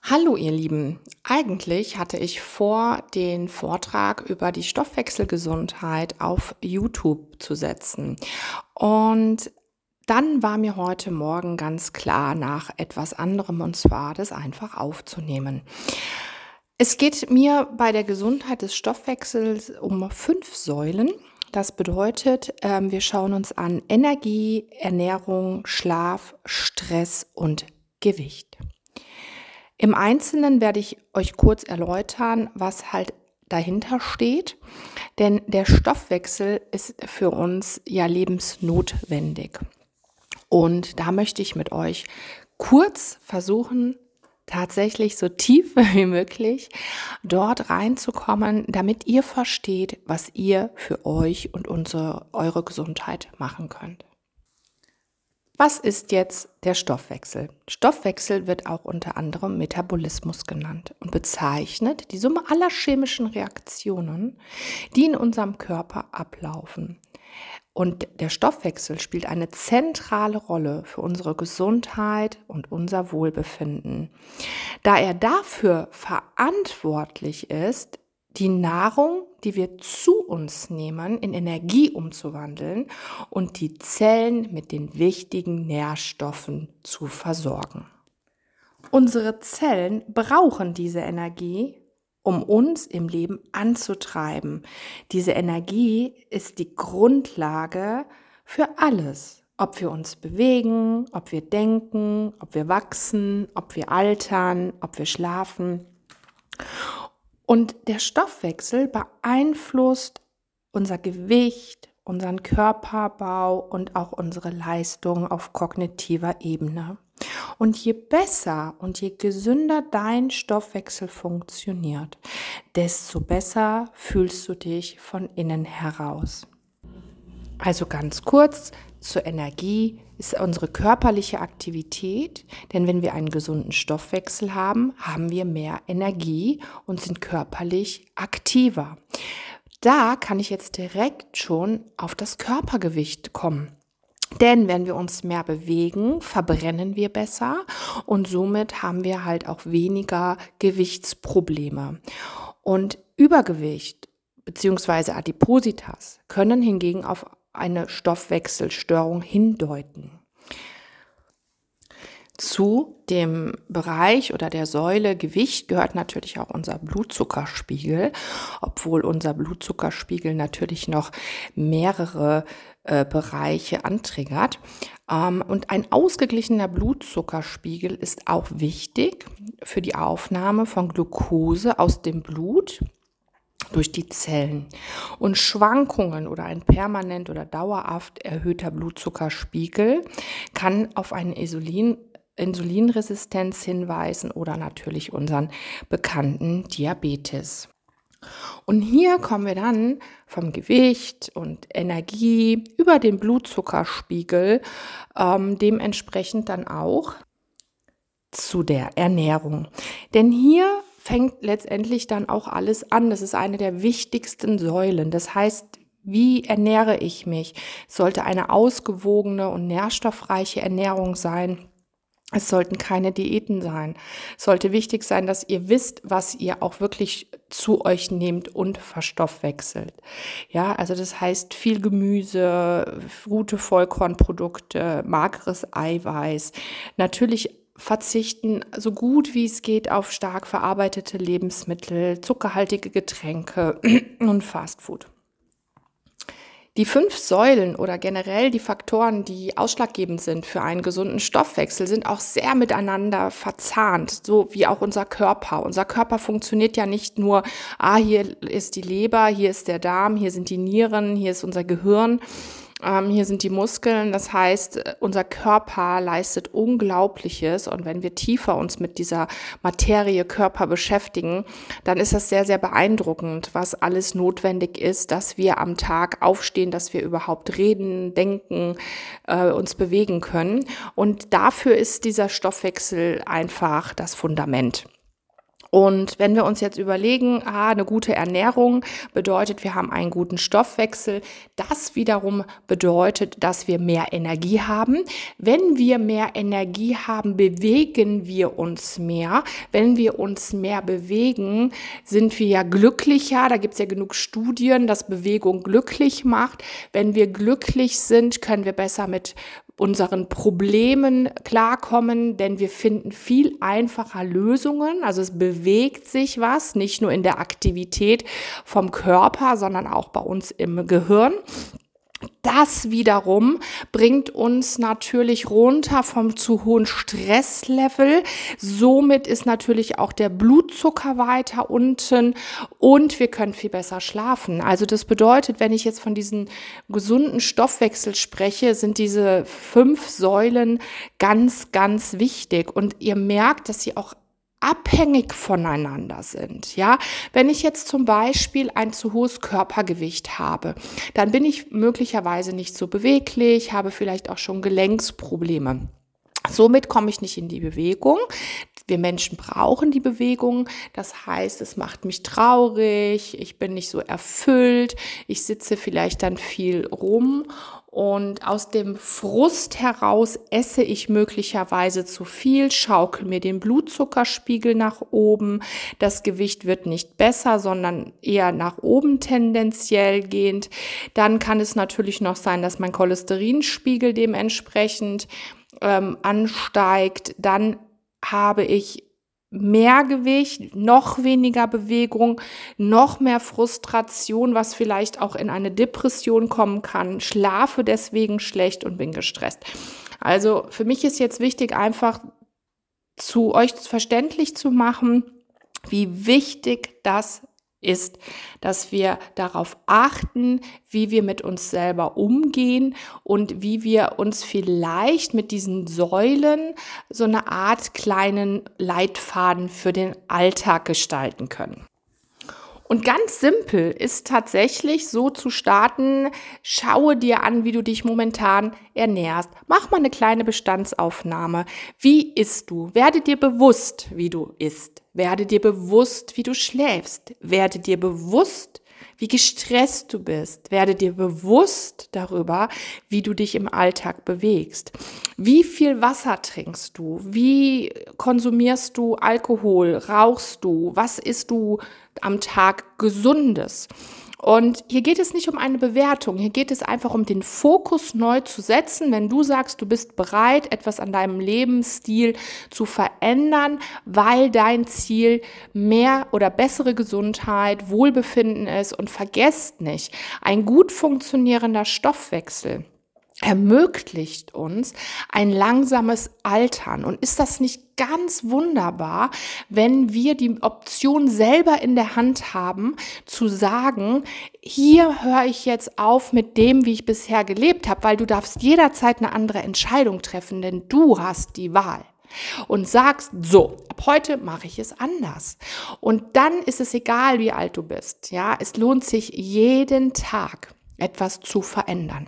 Hallo ihr Lieben, eigentlich hatte ich vor, den Vortrag über die Stoffwechselgesundheit auf YouTube zu setzen. Und dann war mir heute Morgen ganz klar nach etwas anderem, und zwar das einfach aufzunehmen. Es geht mir bei der Gesundheit des Stoffwechsels um 5 Säulen. Das bedeutet, wir schauen uns an Energie, Ernährung, Schlaf, Stress und Gewicht. Im Einzelnen werde ich euch kurz erläutern, was halt dahinter steht, denn der Stoffwechsel ist für uns ja lebensnotwendig. Und da möchte ich mit euch kurz versuchen, tatsächlich so tief wie möglich dort reinzukommen, damit ihr versteht, was ihr für euch und eure Gesundheit machen könnt. Was ist jetzt der Stoffwechsel? Stoffwechsel wird auch unter anderem Metabolismus genannt und bezeichnet die Summe aller chemischen Reaktionen, die in unserem Körper ablaufen. Und der Stoffwechsel spielt eine zentrale Rolle für unsere Gesundheit und unser Wohlbefinden, da er dafür verantwortlich ist, die Nahrung, die wir zu uns nehmen, in Energie umzuwandeln und die Zellen mit den wichtigen Nährstoffen zu versorgen. Unsere Zellen brauchen diese Energie, um uns im Leben anzutreiben. Diese Energie ist die Grundlage für alles. Ob wir uns bewegen, ob wir denken, ob wir wachsen, ob wir altern, ob wir schlafen. Und der Stoffwechsel beeinflusst unser Gewicht, unseren Körperbau und auch unsere Leistung auf kognitiver Ebene. Und je besser und je gesünder dein Stoffwechsel funktioniert, desto besser fühlst du dich von innen heraus. Also ganz kurz zur Energie ist unsere körperliche Aktivität, denn wenn wir einen gesunden Stoffwechsel haben, haben wir mehr Energie und sind körperlich aktiver. Da kann ich jetzt direkt schon auf das Körpergewicht kommen. Denn wenn wir uns mehr bewegen, verbrennen wir besser und somit haben wir halt auch weniger Gewichtsprobleme. Und Übergewicht bzw. Adipositas können hingegen auf eine Stoffwechselstörung hindeuten. Zu dem Bereich oder der Säule Gewicht gehört natürlich auch unser Blutzuckerspiegel, obwohl unser Blutzuckerspiegel natürlich noch mehrere Bereiche antriggert. Und ein ausgeglichener Blutzuckerspiegel ist auch wichtig für die Aufnahme von Glucose aus dem Blut durch die Zellen. Und Schwankungen oder ein permanent oder dauerhaft erhöhter Blutzuckerspiegel kann auf eine Insulinresistenz hinweisen oder natürlich unseren bekannten Diabetes. Und hier kommen wir dann vom Gewicht und Energie über den Blutzuckerspiegel dementsprechend dann auch zu der Ernährung. Denn hier fängt letztendlich dann auch alles an. Das ist eine der wichtigsten Säulen. Das heißt, wie ernähre ich mich? Es sollte eine ausgewogene und nährstoffreiche Ernährung sein. Es sollten keine Diäten sein. Es sollte wichtig sein, dass ihr wisst, was ihr auch wirklich zu euch nehmt und verstoffwechselt. Ja, also das heißt viel Gemüse, gute Vollkornprodukte, mageres Eiweiß. Natürlich verzichten so gut wie es geht auf stark verarbeitete Lebensmittel, zuckerhaltige Getränke und Fastfood. Die 5 Säulen oder generell die Faktoren, die ausschlaggebend sind für einen gesunden Stoffwechsel, sind auch sehr miteinander verzahnt, so wie auch unser Körper. Unser Körper funktioniert ja nicht nur, hier ist die Leber, hier ist der Darm, hier sind die Nieren, hier ist unser Gehirn. Hier sind die Muskeln, das heißt, unser Körper leistet Unglaubliches und wenn wir tiefer uns mit dieser Materie Körper beschäftigen, dann ist das sehr, sehr beeindruckend, was alles notwendig ist, dass wir am Tag aufstehen, dass wir überhaupt reden, denken, uns bewegen können. Und dafür ist dieser Stoffwechsel einfach das Fundament. Und wenn wir uns jetzt überlegen, eine gute Ernährung bedeutet, wir haben einen guten Stoffwechsel. Das wiederum bedeutet, dass wir mehr Energie haben. Wenn wir mehr Energie haben, bewegen wir uns mehr. Wenn wir uns mehr bewegen, sind wir ja glücklicher. Da gibt es ja genug Studien, dass Bewegung glücklich macht. Wenn wir glücklich sind, können wir besser mit unseren Problemen klarkommen, denn wir finden viel einfacher Lösungen. Also es bewegt sich was, nicht nur in der Aktivität vom Körper, sondern auch bei uns im Gehirn. Das wiederum bringt uns natürlich runter vom zu hohen Stresslevel. Somit ist natürlich auch der Blutzucker weiter unten und wir können viel besser schlafen. Also das bedeutet, wenn ich jetzt von diesem gesunden Stoffwechsel spreche, sind diese 5 Säulen ganz, ganz wichtig. Und ihr merkt, dass sie auch abhängig voneinander sind. Ja, wenn ich jetzt zum Beispiel ein zu hohes Körpergewicht habe, dann bin ich möglicherweise nicht so beweglich, habe vielleicht auch schon Gelenksprobleme. Somit komme ich nicht in die Bewegung. Wir Menschen brauchen die Bewegung. Das heißt, es macht mich traurig, ich bin nicht so erfüllt, ich sitze vielleicht dann viel rum. Und aus dem Frust heraus esse ich möglicherweise zu viel, schaukel mir den Blutzuckerspiegel nach oben. Das Gewicht wird nicht besser, sondern eher nach oben tendenziell gehend. Dann kann es natürlich noch sein, dass mein Cholesterinspiegel dementsprechend ansteigt. Dann habe ich mehr Gewicht, noch weniger Bewegung, noch mehr Frustration, was vielleicht auch in eine Depression kommen kann, schlafe deswegen schlecht und bin gestresst. Also für mich ist jetzt wichtig, einfach zu euch verständlich zu machen, wie wichtig das ist, dass wir darauf achten, wie wir mit uns selber umgehen und wie wir uns vielleicht mit diesen Säulen so eine Art kleinen Leitfaden für den Alltag gestalten können. Und ganz simpel ist tatsächlich so zu starten, schaue dir an, wie du dich momentan ernährst. Mach mal eine kleine Bestandsaufnahme. Wie isst du? Werde dir bewusst, wie du isst. Werde dir bewusst, wie du schläfst. Werde dir bewusst, wie gestresst du bist. Werde dir bewusst darüber, wie du dich im Alltag bewegst. Wie viel Wasser trinkst du? Wie konsumierst du Alkohol? Rauchst du? Was isst du am Tag Gesundes? Und hier geht es nicht um eine Bewertung, hier geht es einfach um den Fokus neu zu setzen. Wenn du sagst, du bist bereit, etwas an deinem Lebensstil zu verändern, weil dein Ziel mehr oder bessere Gesundheit, Wohlbefinden ist, und vergesst nicht, ein gut funktionierender Stoffwechsel ermöglicht uns ein langsames Altern. Und ist das nicht ganz wunderbar, wenn wir die Option selber in der Hand haben, zu sagen, hier höre ich jetzt auf mit dem, wie ich bisher gelebt habe, weil du darfst jederzeit eine andere Entscheidung treffen, denn du hast die Wahl. Und sagst, so, ab heute mache ich es anders. Und dann ist es egal, wie alt du bist. Ja, es lohnt sich jeden Tag etwas zu verändern.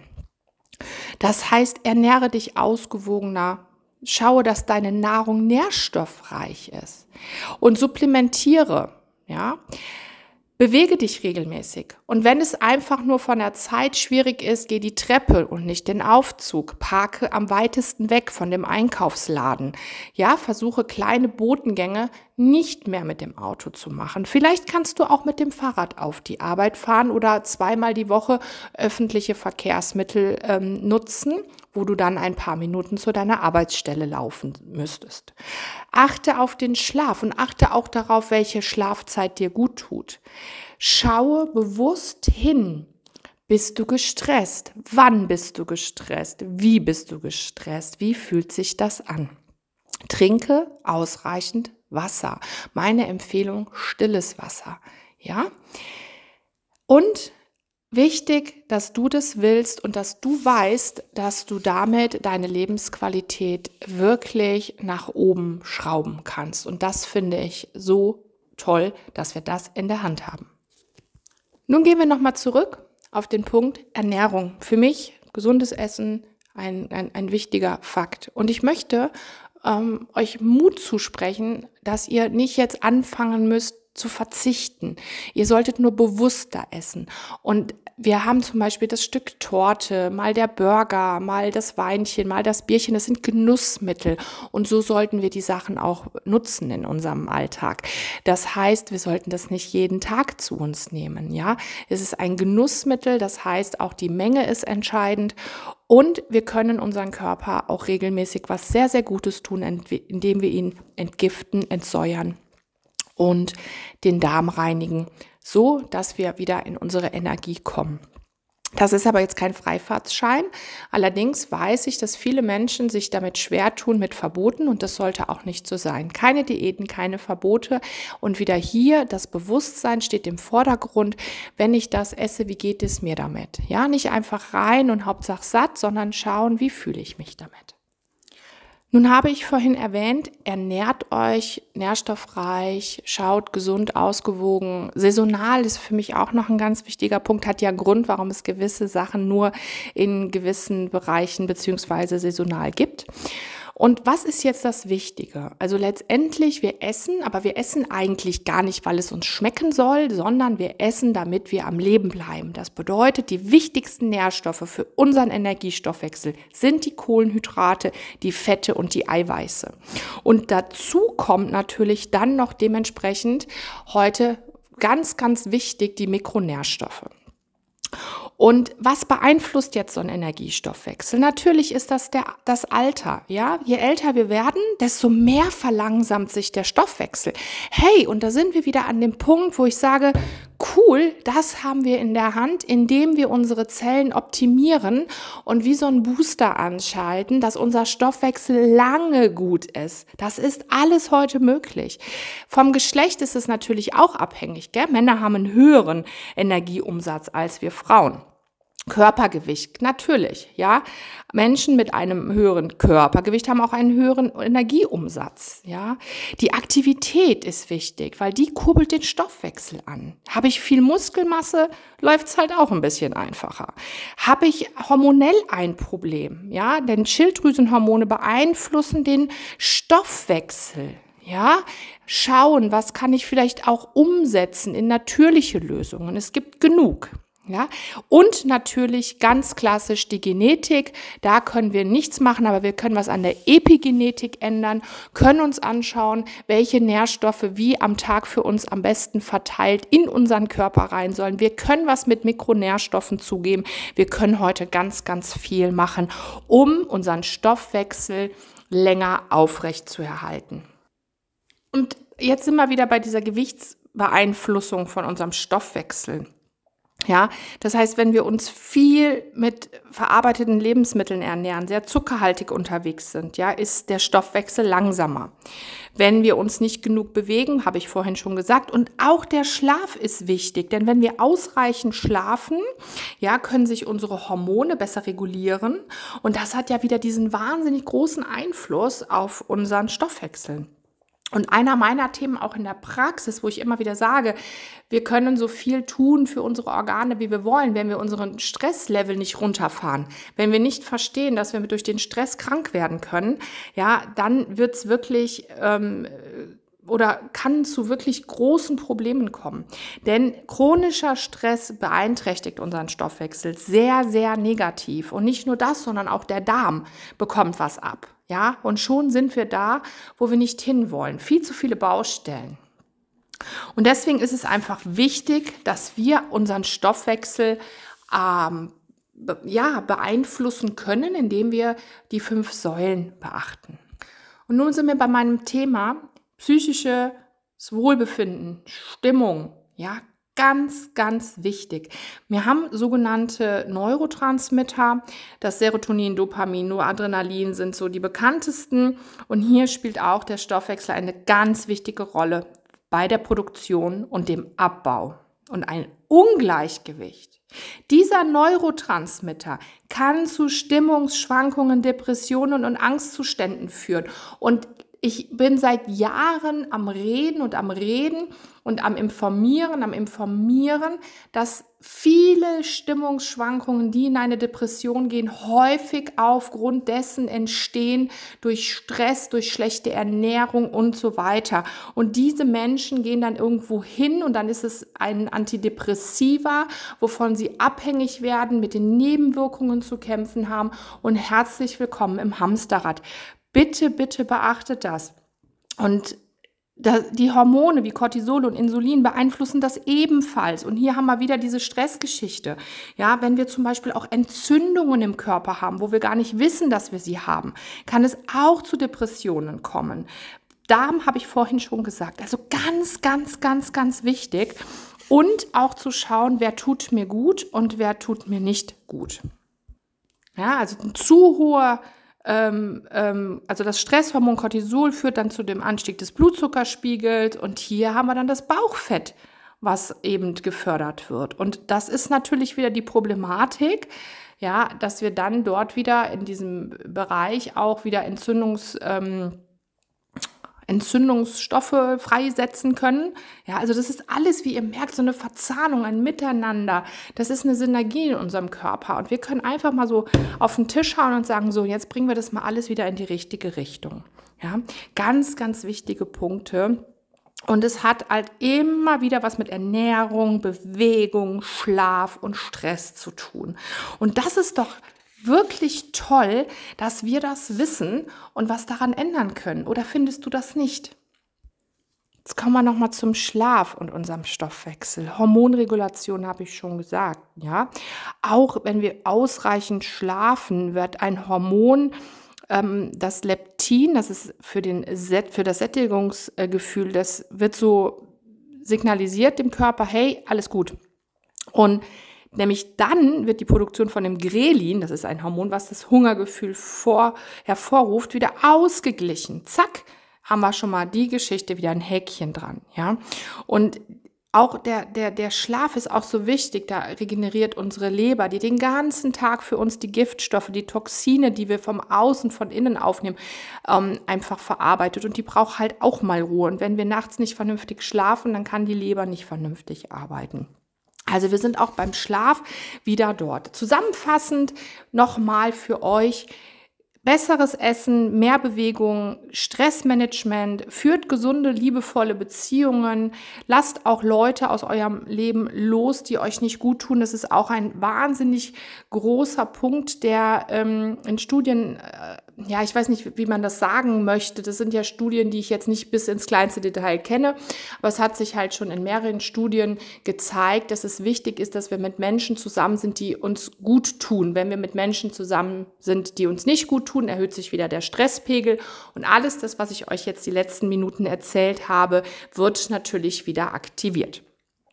Das heißt, ernähre dich ausgewogener, schaue, dass deine Nahrung nährstoffreich ist und supplementiere, ja. Bewege dich regelmäßig. Und wenn es einfach nur von der Zeit schwierig ist, geh die Treppe und nicht den Aufzug. Parke am weitesten weg von dem Einkaufsladen. Ja, versuche kleine Botengänge nicht mehr mit dem Auto zu machen. Vielleicht kannst du auch mit dem Fahrrad auf die Arbeit fahren oder 2-mal die Woche öffentliche Verkehrsmittel nutzen, wo du dann ein paar Minuten zu deiner Arbeitsstelle laufen müsstest. Achte auf den Schlaf und achte auch darauf, welche Schlafzeit dir gut tut. Schaue bewusst hin. Bist du gestresst? Wann bist du gestresst? Wie bist du gestresst? Wie fühlt sich das an? Trinke ausreichend Wasser. Meine Empfehlung, stilles Wasser. Ja? Und wichtig, dass du das willst und dass du weißt, dass du damit deine Lebensqualität wirklich nach oben schrauben kannst. Und das finde ich so toll, dass wir das in der Hand haben. Nun gehen wir nochmal zurück auf den Punkt Ernährung. Für mich gesundes Essen ein wichtiger Fakt. Und ich möchte euch Mut zusprechen, dass ihr nicht jetzt anfangen müsst zu verzichten. Ihr solltet nur bewusster essen. Und wir haben zum Beispiel das Stück Torte, mal der Burger, mal das Weinchen, mal das Bierchen. Das sind Genussmittel. Und so sollten wir die Sachen auch nutzen in unserem Alltag. Das heißt, wir sollten das nicht jeden Tag zu uns nehmen. Ja, es ist ein Genussmittel. Das heißt, auch die Menge ist entscheidend. Und wir können unseren Körper auch regelmäßig was sehr, sehr Gutes tun, indem wir ihn entgiften, entsäuern und den Darm reinigen, so dass wir wieder in unsere Energie kommen. Das ist aber jetzt kein Freifahrtschein. Allerdings weiß ich, dass viele Menschen sich damit schwer tun mit Verboten und das sollte auch nicht so sein. Keine Diäten, keine Verbote und wieder hier das Bewusstsein steht im Vordergrund. Wenn ich das esse, wie geht es mir damit? Ja, nicht einfach rein und Hauptsache satt, sondern schauen, wie fühle ich mich damit? Nun habe ich vorhin erwähnt, ernährt euch nährstoffreich, schaut gesund, ausgewogen. Saisonal ist für mich auch noch ein ganz wichtiger Punkt, hat ja einen Grund, warum es gewisse Sachen nur in gewissen Bereichen beziehungsweise saisonal gibt. Und was ist jetzt das Wichtige? Also letztendlich, wir essen, aber wir essen eigentlich gar nicht, weil es uns schmecken soll, sondern wir essen, damit wir am Leben bleiben. Das bedeutet, die wichtigsten Nährstoffe für unseren Energiestoffwechsel sind die Kohlenhydrate, die Fette und die Eiweiße. Und dazu kommt natürlich dann noch dementsprechend heute ganz, ganz wichtig die Mikronährstoffe. Und was beeinflusst jetzt so einen Energiestoffwechsel? Natürlich ist das das Alter. Ja? Je älter wir werden, desto mehr verlangsamt sich der Stoffwechsel. Hey, und da sind wir wieder an dem Punkt, wo ich sage, cool, das haben wir in der Hand, indem wir unsere Zellen optimieren und wie so ein Booster anschalten, dass unser Stoffwechsel lange gut ist. Das ist alles heute möglich. Vom Geschlecht ist es natürlich auch abhängig. Gell? Männer haben einen höheren Energieumsatz als wir Frauen. Körpergewicht, natürlich, ja. Menschen mit einem höheren Körpergewicht haben auch einen höheren Energieumsatz, ja. Die Aktivität ist wichtig, weil die kurbelt den Stoffwechsel an. Habe ich viel Muskelmasse, läuft es halt auch ein bisschen einfacher. Habe ich hormonell ein Problem, ja, denn Schilddrüsenhormone beeinflussen den Stoffwechsel. Ja, schauen, was kann ich vielleicht auch umsetzen in natürliche Lösungen. Es gibt genug. Ja, und natürlich ganz klassisch die Genetik. Da können wir nichts machen, aber wir können was an der Epigenetik ändern, können uns anschauen, welche Nährstoffe wie am Tag für uns am besten verteilt in unseren Körper rein sollen. Wir können was mit Mikronährstoffen zugeben. Wir können heute ganz, ganz viel machen, um unseren Stoffwechsel länger aufrecht zu erhalten. Und jetzt sind wir wieder bei dieser Gewichtsbeeinflussung von unserem Stoffwechsel. Ja, das heißt, wenn wir uns viel mit verarbeiteten Lebensmitteln ernähren, sehr zuckerhaltig unterwegs sind, ja, ist der Stoffwechsel langsamer. Wenn wir uns nicht genug bewegen, habe ich vorhin schon gesagt, und auch der Schlaf ist wichtig, denn wenn wir ausreichend schlafen, ja, können sich unsere Hormone besser regulieren und das hat ja wieder diesen wahnsinnig großen Einfluss auf unseren Stoffwechsel. Und einer meiner Themen auch in der Praxis, wo ich immer wieder sage, wir können so viel tun für unsere Organe, wie wir wollen, wenn wir unseren Stresslevel nicht runterfahren. Wenn wir nicht verstehen, dass wir durch den Stress krank werden können, ja, dann wird es wirklich oder kann zu wirklich großen Problemen kommen. Denn chronischer Stress beeinträchtigt unseren Stoffwechsel sehr, sehr negativ. Und nicht nur das, sondern auch der Darm bekommt was ab. Ja, und schon sind wir da, wo wir nicht hinwollen. Viel zu viele Baustellen. Und deswegen ist es einfach wichtig, dass wir unseren Stoffwechsel beeinflussen können, indem wir die 5 Säulen beachten. Und nun sind wir bei meinem Thema psychisches Wohlbefinden, Stimmung, ja, ganz, ganz wichtig. Wir haben sogenannte Neurotransmitter, das Serotonin, Dopamin, Noradrenalin sind so die bekanntesten und hier spielt auch der Stoffwechsel eine ganz wichtige Rolle bei der Produktion und dem Abbau. Und ein Ungleichgewicht dieser Neurotransmitter kann zu Stimmungsschwankungen, Depressionen und Angstzuständen führen. Und ich bin seit Jahren am Reden und am Informieren, dass viele Stimmungsschwankungen, die in eine Depression gehen, häufig aufgrund dessen entstehen durch Stress, durch schlechte Ernährung und so weiter. Und diese Menschen gehen dann irgendwo hin und dann ist es ein Antidepressiva, wovon sie abhängig werden, mit den Nebenwirkungen zu kämpfen haben. Und herzlich willkommen im Hamsterrad. Bitte, bitte beachtet das. Und die Hormone wie Cortisol und Insulin beeinflussen das ebenfalls. Und hier haben wir wieder diese Stressgeschichte. Ja, wenn wir zum Beispiel auch Entzündungen im Körper haben, wo wir gar nicht wissen, dass wir sie haben, kann es auch zu Depressionen kommen. Darm habe ich vorhin schon gesagt. Also ganz, ganz, ganz, ganz wichtig. Und auch zu schauen, wer tut mir gut und wer tut mir nicht gut. Ja, also ein zu hoher also das Stresshormon Cortisol führt dann zu dem Anstieg des Blutzuckerspiegels und hier haben wir dann das Bauchfett, was eben gefördert wird. Und das ist natürlich wieder die Problematik, ja, dass wir dann dort wieder in diesem Bereich auch wieder Entzündungsstoffe freisetzen können. Ja, also das ist alles, wie ihr merkt, so eine Verzahnung, ein Miteinander. Das ist eine Synergie in unserem Körper. Und wir können einfach mal so auf den Tisch schauen und sagen, so, jetzt bringen wir das mal alles wieder in die richtige Richtung. Ja, ganz, ganz wichtige Punkte. Und es hat halt immer wieder was mit Ernährung, Bewegung, Schlaf und Stress zu tun. Und das ist doch wirklich toll, dass wir das wissen und was daran ändern können. Oder findest du das nicht? Jetzt kommen wir nochmal zum Schlaf und unserem Stoffwechsel. Hormonregulation habe ich schon gesagt. Ja? Auch wenn wir ausreichend schlafen, wird ein Hormon, das Leptin, das ist für das Sättigungsgefühl, das wird so signalisiert dem Körper, hey, alles gut. Und nämlich dann wird die Produktion von dem Grelin, das ist ein Hormon, was das Hungergefühl hervorruft, wieder ausgeglichen. Zack, haben wir schon mal die Geschichte wieder ein Häkchen dran. Ja? Und auch der Schlaf ist auch so wichtig, da regeneriert unsere Leber, die den ganzen Tag für uns die Giftstoffe, die Toxine, die wir vom Außen, von innen aufnehmen, einfach verarbeitet. Und die braucht halt auch mal Ruhe. Und wenn wir nachts nicht vernünftig schlafen, dann kann die Leber nicht vernünftig arbeiten. Also wir sind auch beim Schlaf wieder dort. Zusammenfassend nochmal für euch: besseres Essen, mehr Bewegung, Stressmanagement, führt gesunde, liebevolle Beziehungen, lasst auch Leute aus eurem Leben los, die euch nicht gut tun. Das ist auch ein wahnsinnig großer Punkt, der in Studien, ja, ich weiß nicht, wie man das sagen möchte. Das sind ja Studien, die ich jetzt nicht bis ins kleinste Detail kenne, aber es hat sich halt schon in mehreren Studien gezeigt, dass es wichtig ist, dass wir mit Menschen zusammen sind, die uns gut tun. Wenn wir mit Menschen zusammen sind, die uns nicht gut tun, erhöht sich wieder der Stresspegel und alles das, was ich euch jetzt die letzten Minuten erzählt habe, wird natürlich wieder aktiviert.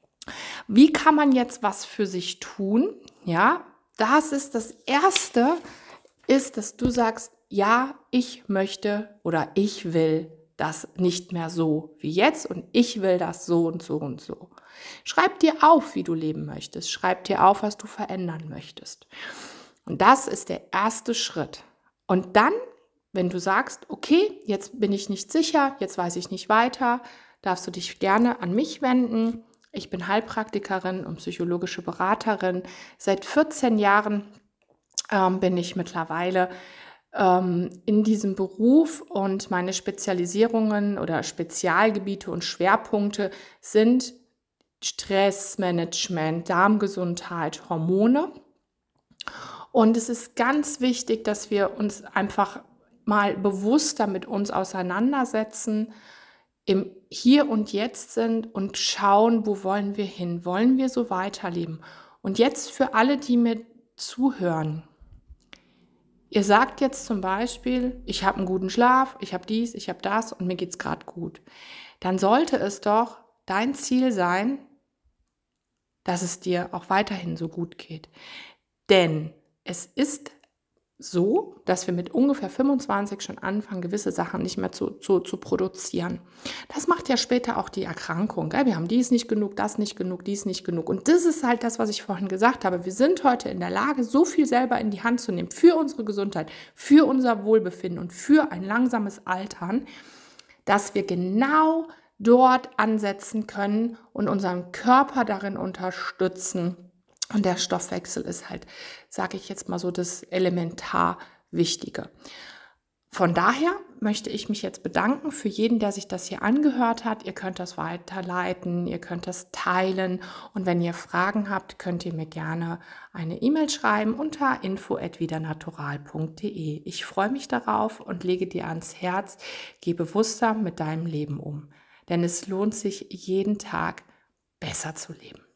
Wie kann man jetzt was für sich tun? Ja, das Erste ist, dass du sagst, ja, ich möchte oder ich will das nicht mehr so wie jetzt und ich will das so und so und so. Schreib dir auf, wie du leben möchtest. Schreib dir auf, was du verändern möchtest. Und das ist der erste Schritt. Und dann, wenn du sagst, okay, jetzt bin ich nicht sicher, jetzt weiß ich nicht weiter, darfst du dich gerne an mich wenden. Ich bin Heilpraktikerin und psychologische Beraterin. Seit 14 Jahren bin ich mittlerweile in diesem Beruf und meine Spezialisierungen oder Spezialgebiete und Schwerpunkte sind Stressmanagement, Darmgesundheit, Hormone. Und es ist ganz wichtig, dass wir uns einfach mal bewusster mit uns auseinandersetzen, im Hier und Jetzt sind und schauen, wo wollen wir hin? Wollen wir so weiterleben? Und jetzt für alle, die mir zuhören, ihr sagt jetzt zum Beispiel, ich habe einen guten Schlaf, ich habe dies, ich habe das und mir geht es gerade gut. Dann sollte es doch dein Ziel sein, dass es dir auch weiterhin so gut geht. Denn es ist so, dass wir mit ungefähr 25 schon anfangen, gewisse Sachen nicht mehr zu produzieren. Das macht ja später auch die Erkrankung. Gell? Wir haben dies nicht genug, das nicht genug, dies nicht genug. Und das ist halt das, was ich vorhin gesagt habe. Wir sind heute in der Lage, so viel selber in die Hand zu nehmen für unsere Gesundheit, für unser Wohlbefinden und für ein langsames Altern. dass wir genau dort ansetzen können und unseren Körper darin unterstützen. Und der Stoffwechsel ist halt, sage ich jetzt mal so, das elementar Wichtige. Von daher möchte ich mich jetzt bedanken für jeden, der sich das hier angehört hat. Ihr könnt das weiterleiten, ihr könnt das teilen und wenn ihr Fragen habt, könnt ihr mir gerne eine E-Mail schreiben unter info@vidernatural.de. Ich freue mich darauf und lege dir ans Herz, geh bewusster mit deinem Leben um, denn es lohnt sich jeden Tag besser zu leben.